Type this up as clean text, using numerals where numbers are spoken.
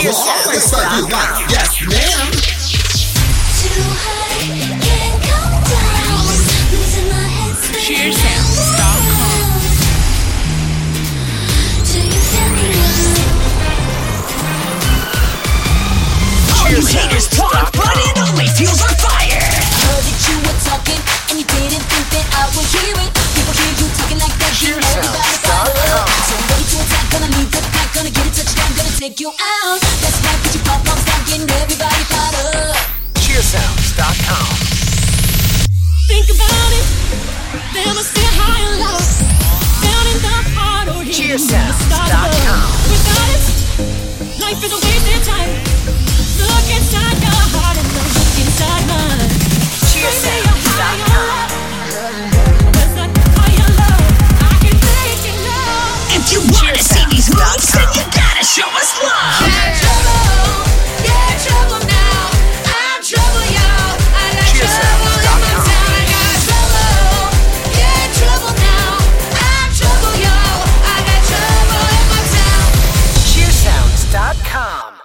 will always serve you right. Yes, ma'am. Too high, can't come down. Losing my head spinning. Cheersounds.com. Do you feel me now? All you haters talk, but it only fuels our fire. Heard that you were talking, and you didn't think that I would hear it. People hear you talking like that, you everybody follow. So I'm ready to attack, gonna leave the pack, gonna get it touched down, gonna take you out. That's right, put your pop start getting everybody fired up. Cheersounds.com. Think about it. There must be a higher love down in the heart or here. Cheersounds.com. Without it, life is a wasted time. Look inside your heart and look inside mine. Cheersounds.com. There's that higher love I can take it now. If you wanna see these moves, then you gotta show us love.